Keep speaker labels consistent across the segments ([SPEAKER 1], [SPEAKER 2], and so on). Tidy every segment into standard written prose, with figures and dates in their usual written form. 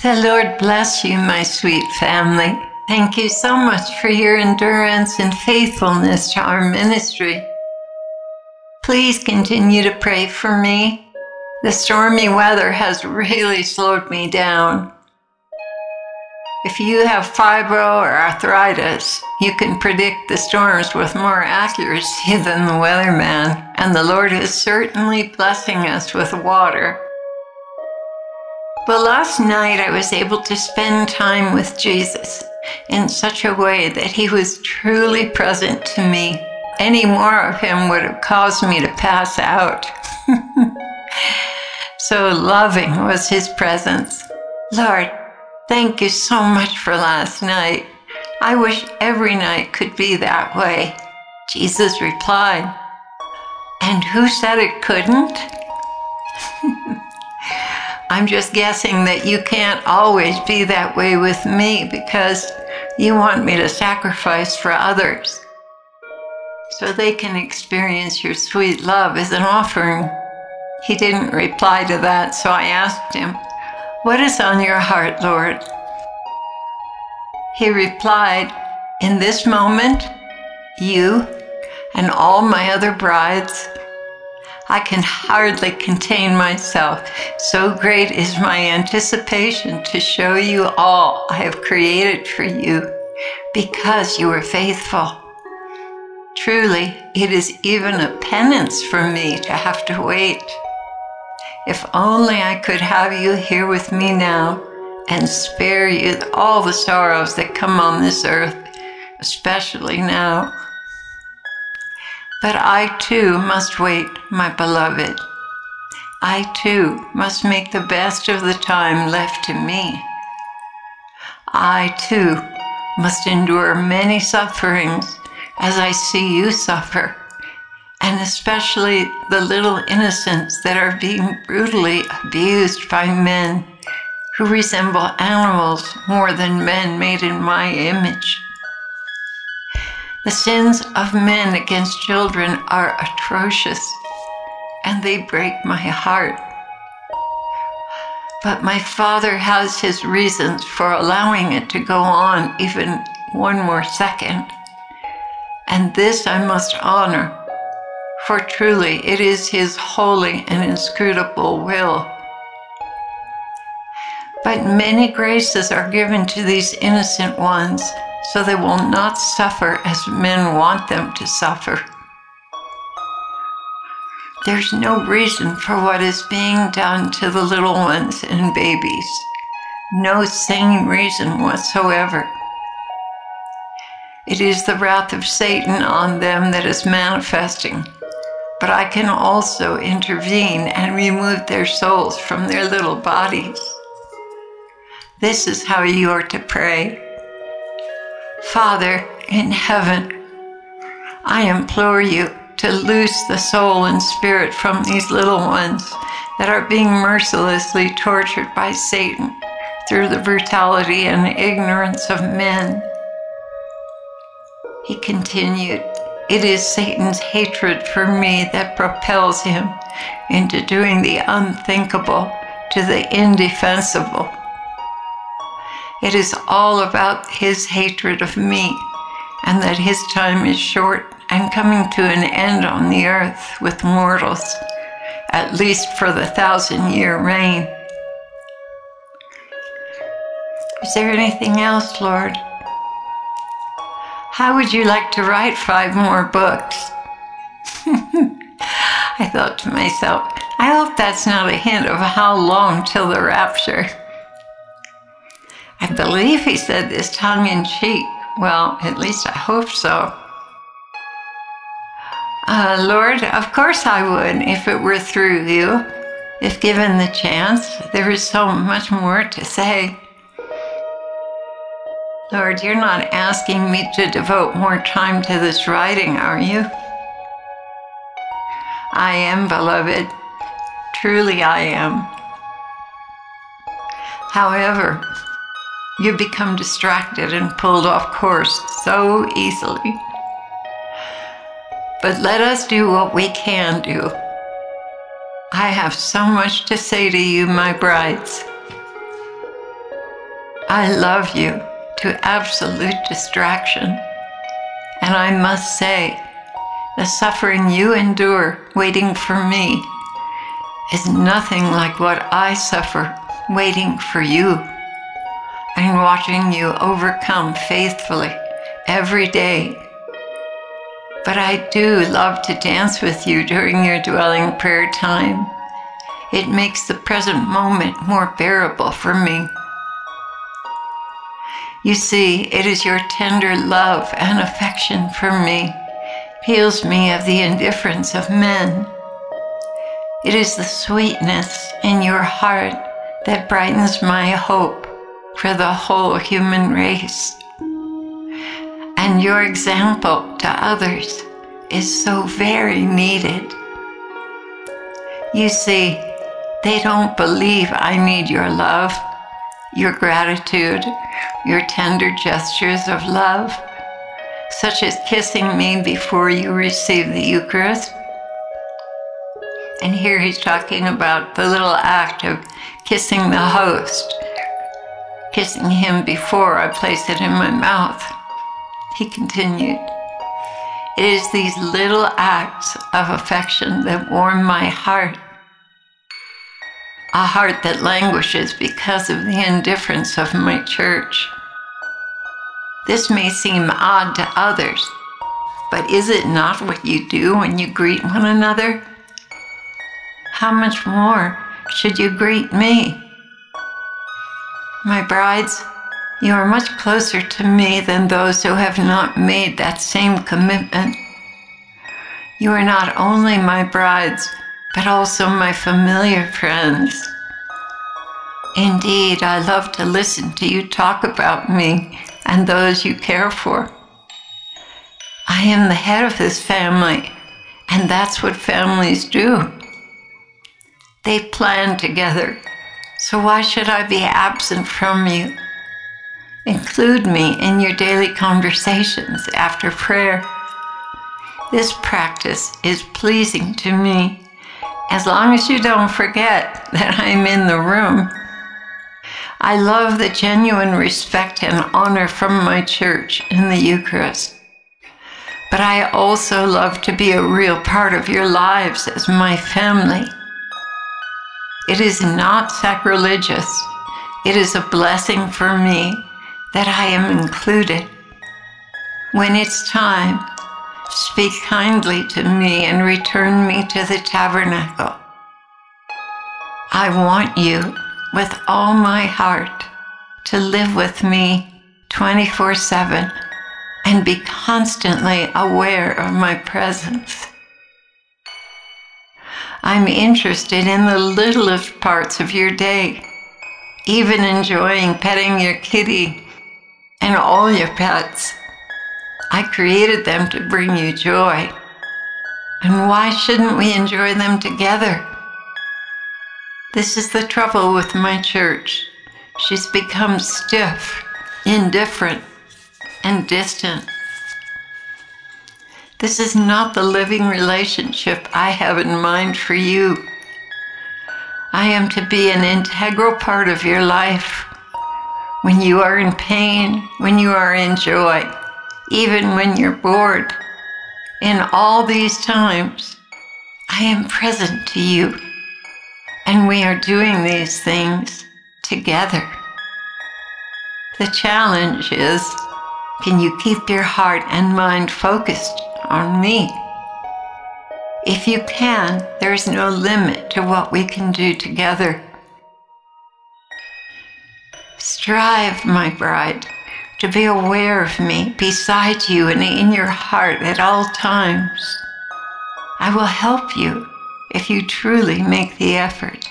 [SPEAKER 1] The Lord bless you, my sweet family. Thank you so much for your endurance and faithfulness to our ministry. Please continue to pray for me. The stormy weather has really slowed me down. If you have fibro or arthritis, you can predict the storms with more accuracy than the weatherman, and the Lord is certainly blessing us with water. But last night I was able to spend time with Jesus in such a way that he was truly present to me. Any more of him would have caused me to pass out. So loving was his presence. Lord, thank you so much for last night. I wish every night could be that way. Jesus replied, and who said it couldn't? I'm just guessing that you can't always be that way with me because you want me to sacrifice for others so they can experience your sweet love as an offering. He didn't reply to that, so I asked him, what is on your heart, Lord? He replied, in this moment, you and all my other brides, I can hardly contain myself. So great is my anticipation to show you all I have created for you because you are faithful. Truly, it is even a penance for me to have to wait. If only I could have you here with me now and spare you all the sorrows that come on this earth, especially now. But I too must wait, my beloved. I too must make the best of the time left to me. I too must endure many sufferings as I see you suffer, and especially the little innocents that are being brutally abused by men who resemble animals more than men made in my image. The sins of men against children are atrocious, and they break my heart. But my Father has his reasons for allowing it to go on even one more second. And this I must honor, for truly it is his holy and inscrutable will. But many graces are given to these innocent ones, so they will not suffer as men want them to suffer. There's no reason for what is being done to the little ones and babies. No sane reason whatsoever. It is the wrath of Satan on them that is manifesting, but I can also intervene and remove their souls from their little bodies. This is how you are to pray. Father in heaven, I implore you to loose the soul and spirit from these little ones that are being mercilessly tortured by Satan through the brutality and ignorance of men. He continued, it is Satan's hatred for me that propels him into doing the unthinkable to the indefensible. It is all about his hatred of me, and that his time is short and coming to an end on the earth with mortals, at least for the 1,000-year reign. Is there anything else, Lord? How would you like to write 5 more books? I thought to myself, I hope that's not a hint of how long till the rapture. I believe he said this tongue-in-cheek. Well, at least I hope so. Lord, of course I would if it were through you. If given the chance, there is so much more to say. Lord, you're not asking me to devote more time to this writing, are you? I am, beloved. Truly I am. However, you become distracted and pulled off course so easily. But let us do what we can do. I have so much to say to you, my brides. I love you to absolute distraction. And I must say, the suffering you endure waiting for me is nothing like what I suffer waiting for you and watching you overcome faithfully every day. But I do love to dance with you during your dwelling prayer time. It makes the present moment more bearable for me. You see, it is your tender love and affection for me heals me of the indifference of men. It is the sweetness in your heart that brightens my hope for the whole human race. And your example to others is so very needed. You see, they don't believe I need your love, your gratitude, your tender gestures of love, such as kissing me before you receive the Eucharist. And here he's talking about the little act of kissing the host, kissing him before I place it in my mouth. He continued, it is these little acts of affection that warm my heart, a heart that languishes because of the indifference of my church. This may seem odd to others, but is it not what you do when you greet one another? How much more should you greet me? My brides, you are much closer to me than those who have not made that same commitment. You are not only my brides, but also my familiar friends. Indeed, I love to listen to you talk about me and those you care for. I am the head of this family, and that's what families do. They plan together, so why should I be absent from you? Include me in your daily conversations after prayer. This practice is pleasing to me, as long as you don't forget that I'm in the room. I love the genuine respect and honor from my church in the Eucharist. But I also love to be a real part of your lives as my family. It is not sacrilegious. It is a blessing for me that I am included. When it's time, speak kindly to me and return me to the tabernacle. I want you with all my heart to live with me 24/7 and be constantly aware of my presence. I'm interested in the littlest parts of your day, even enjoying petting your kitty and all your pets. I created them to bring you joy. And why shouldn't we enjoy them together? This is the trouble with my church. She's become stiff, indifferent, and distant. This is not the living relationship I have in mind for you. I am to be an integral part of your life. When you are in pain, when you are in joy, even when you're bored. In all these times, I am present to you, and we are doing these things together. The challenge is, can you keep your heart and mind focused on me? If you can, there is no limit to what we can do together. Strive, my bride, to be aware of me beside you and in your heart at all times. I will help you if you truly make the effort.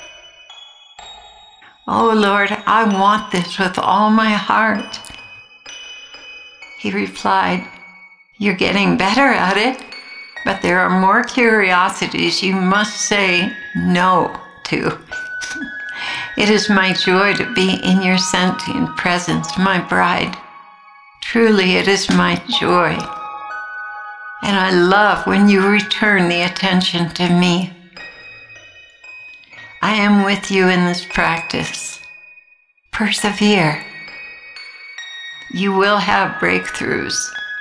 [SPEAKER 1] Oh Lord, I want this with all my heart. He replied, you're getting better at it, but there are more curiosities you must say no to. It is my joy to be in your sentient presence, my bride. Truly, it is my joy. And I love when you return the attention to me. I am with you in this practice. Persevere. You will have breakthroughs.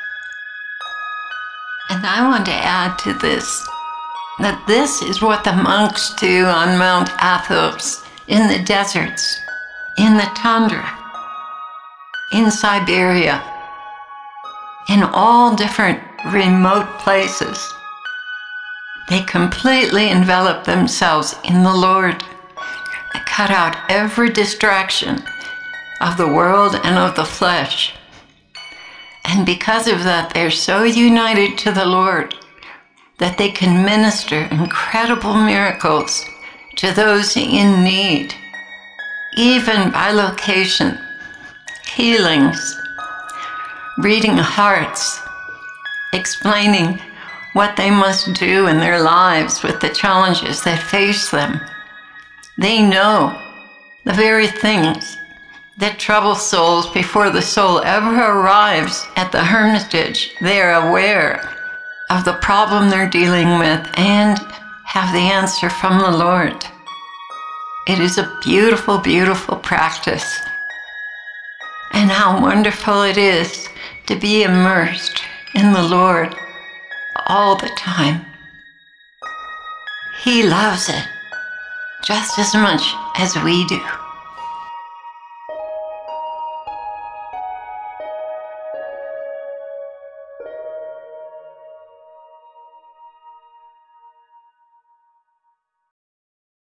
[SPEAKER 1] And I want to add to this that this is what the monks do on Mount Athos, in the deserts, in the tundra, in Siberia, in all different remote places. They completely envelop themselves in the Lord, cut out every distraction of the world and of the flesh. And because of that, they're so united to the Lord that they can minister incredible miracles to those in need, even by location, healings, reading hearts, explaining what they must do in their lives with the challenges that face them. They know the very things that trouble souls before the soul ever arrives at the hermitage. They are aware of the problem they're dealing with and have the answer from the Lord. It is a beautiful, beautiful practice. And how wonderful it is to be immersed in the Lord all the time. He loves it just as much as we do.